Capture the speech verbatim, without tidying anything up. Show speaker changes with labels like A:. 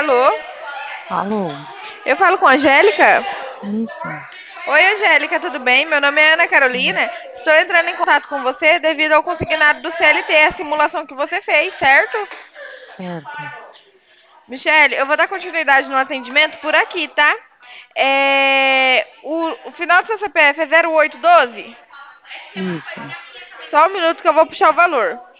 A: Alô?
B: Alô?
A: Eu falo com a Angélica?
B: Isso.
A: Oi, Angélica, tudo bem? Meu nome é Ana
B: Sim,
A: Carolina. Estou entrando em contato com você devido ao consignado do C L T, a simulação que você fez, certo?
B: certo.
A: Michele, eu vou dar continuidade no atendimento por aqui, tá? É, O, o final do seu C P F é zero oito doze?
B: Isso.
A: Só um minuto que eu vou puxar o valor.